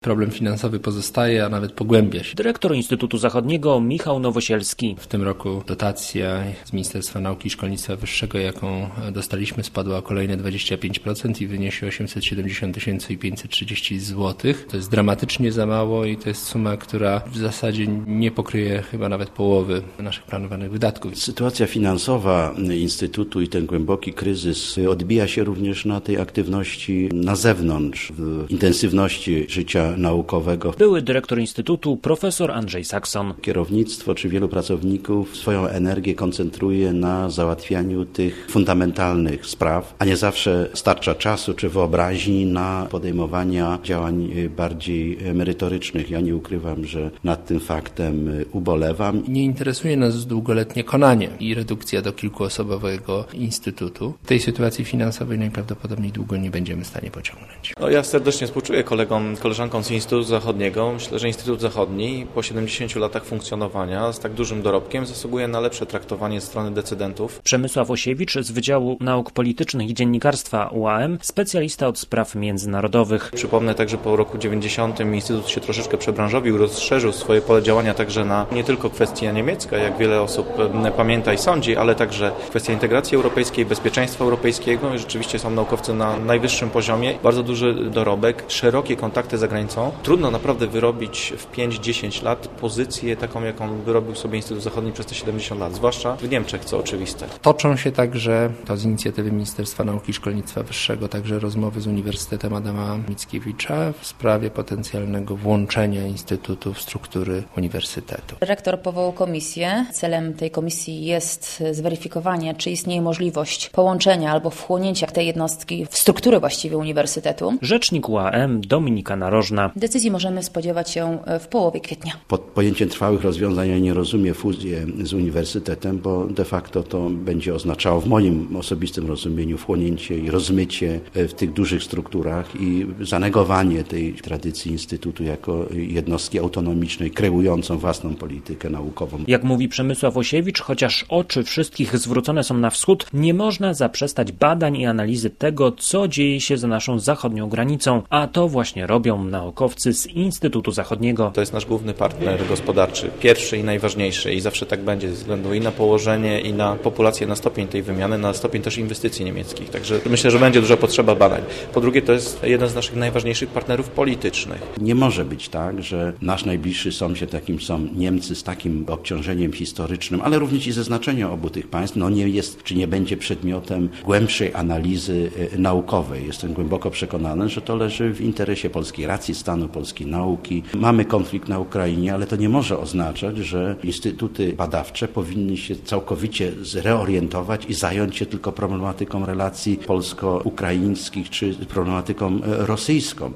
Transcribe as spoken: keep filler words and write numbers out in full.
Problem finansowy pozostaje, a nawet pogłębia się. Dyrektor Instytutu Zachodniego Michał Nowosielski. W tym roku dotacja z Ministerstwa Nauki i Szkolnictwa Wyższego, jaką dostaliśmy, spadła o kolejne dwadzieścia pięć procent i wyniesie osiemset siedemdziesiąt tysięcy pięćset trzydzieści złotych. To jest dramatycznie za mało i to jest suma, która w zasadzie nie pokryje chyba nawet połowy naszych planowanych wydatków. Sytuacja finansowa Instytutu i ten głęboki kryzys odbija się również na tej aktywności na zewnątrz, w intensywności życia naukowego. Były dyrektor Instytutu profesor Andrzej Sakson. Kierownictwo czy wielu pracowników swoją energię koncentruje na załatwianiu tych fundamentalnych spraw, a nie zawsze starcza czasu czy wyobraźni na podejmowania działań bardziej merytorycznych. Ja nie ukrywam, że nad tym faktem ubolewam. Nie interesuje nas długoletnie konanie i redukcja do kilkuosobowego instytutu. W tej sytuacji finansowej najprawdopodobniej długo nie będziemy w stanie pociągnąć. No, ja serdecznie współczuję kolegom, koleżankom z Instytutu Zachodniego. Myślę, że Instytut Zachodni po siedemdziesięciu latach funkcjonowania z tak dużym dorobkiem zasługuje na lepsze traktowanie ze strony decydentów. Przemysław Osiewicz z Wydziału Nauk Politycznych i Dziennikarstwa U A M, specjalista od spraw międzynarodowych. Przypomnę także, po roku dziewięćdziesiątym Instytut się troszeczkę przebranżowił, rozszerzył swoje pole działania także na nie tylko kwestia niemiecka, jak wiele osób pamięta i sądzi, ale także kwestia integracji europejskiej, bezpieczeństwa europejskiego. I rzeczywiście są naukowcy na najwyższym poziomie. Bardzo duży dorobek, szerokie kontakty za granicą. Trudno naprawdę wyrobić w pięć dziesięć lat pozycję taką, jaką wyrobił sobie Instytut Zachodni przez te siedemdziesiąt lat, zwłaszcza w Niemczech, co oczywiste. Toczą się także, to z inicjatywy Ministerstwa Nauki i Szkolnictwa Wyższego, także rozmowy z Uniwersytetem Adama Mickiewicza w sprawie potencjalnego włączenia Instytutu w struktury uniwersytetu. Rektor powołał komisję. Celem tej komisji jest zweryfikowanie, czy istnieje możliwość połączenia albo wchłonięcia tej jednostki w struktury właściwie uniwersytetu. Rzecznik U A M Dominika Narożna. Decyzji możemy spodziewać się w połowie kwietnia. Pod pojęciem trwałych rozwiązań ja nie rozumiem fuzję z uniwersytetem, bo de facto to będzie oznaczało w moim osobistym rozumieniu wchłonięcie i rozmycie w tych dużych strukturach i zanegowanie tej tradycji Instytutu jako jednostki autonomicznej, kreującą własną politykę naukową. Jak mówi Przemysław Osiewicz, chociaż oczy wszystkich zwrócone są na wschód, nie można zaprzestać badań i analizy tego, co dzieje się za naszą zachodnią granicą, a to właśnie robią naukowcy z Instytutu Zachodniego. To jest nasz główny partner gospodarczy, pierwszy i najważniejszy i zawsze tak będzie ze względu i na położenie, i na populację, na stopień tej wymiany, na stopień też inwestycji niemieckich. Także myślę, że będzie duża potrzeba badań. Po drugie, to jest jeden z naszych najważniejszych partnerów politycznych. Nie może być tak, że nasz najbliższy sąsiad, jakim są Niemcy, z takim obciążeniem historycznym, ale również i ze znaczeniem obu tych państw, no nie jest, czy nie będzie przedmiotem głębszej analizy naukowej. Jestem głęboko przekonany, że to leży w interesie polskiej racji stanu, polskiej nauki. Mamy konflikt na Ukrainie, ale to nie może oznaczać, że instytuty badawcze powinny się całkowicie zreorientować i zająć się tylko problematyką relacji polsko-ukraińskich czy problematyką rosyjską.